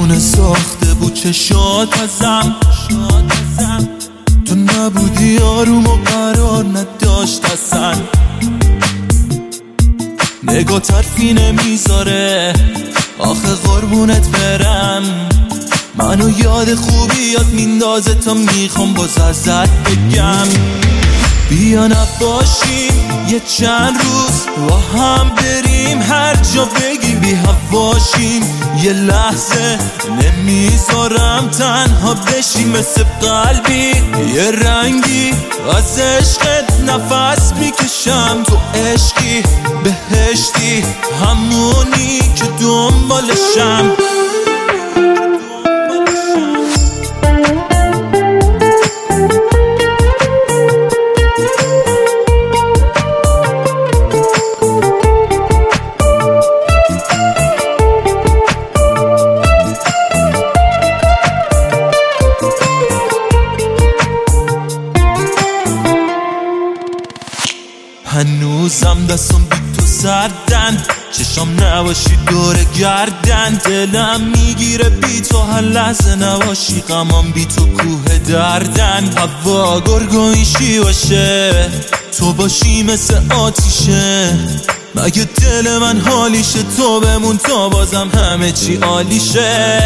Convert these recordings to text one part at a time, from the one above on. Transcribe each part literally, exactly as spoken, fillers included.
دیوونه ساخته بود چشات ازم. تو نبودی آروم و قرار نداشت اصلا. نگاه طرفی نمیذاره آخه قربونت برم. منو یاد خوبی یاد میندازه تا میخوام باز ازت بگم. بیا نباشیم یه چند روز با هم بریم هر جا بگی بی هواشیم. یه لحظه نمیذارم تنها بشیم مثل قلبی یه رنگی از عشقت نفس میکشم. تو عشقی بهشتی همونی که دنبالشم. هنوزم دستم بی تو سردن، چشام نباشی دور گردن. دلم میگیره بی تو هر لحظه نباشی، غمام بی تو کوه دردن. هوا گرگویشی باشه تو باشی مثل آتیشه. مگه دل من حالیشه تو بمون تا بازم همه چی عالیشه.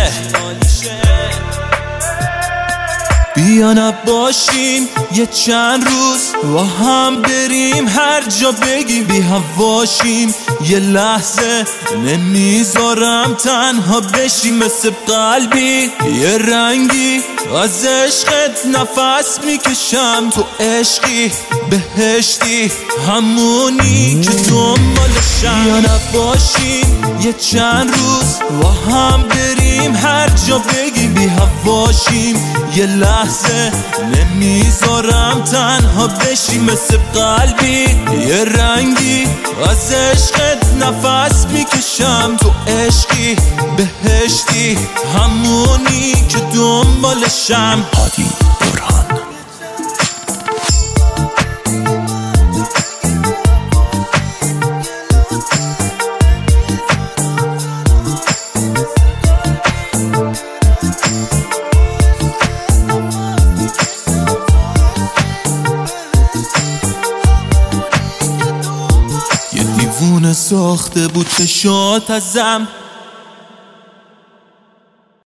بیا نباشیم یه چند روز با هم بریم هر جا بگی بی هواشیم. یه لحظه نمیذارم تنها بشیم مثل قلبی یه رنگی از عشقت نفس میکشم. تو عشقی بهشتی همونی که دنبالشم. بیا نباشیم یه چند روز با هم بریم هر جا بگی بی هواشیم. یه لحظه نمیذارم تنها بشیم مثل قلبی یه رنگی از عشقت نفس میکشم. تو عشقی بهشتی همونی که دنبالشم. هادی برهان. دیوونه ساخته بود چشات ازم.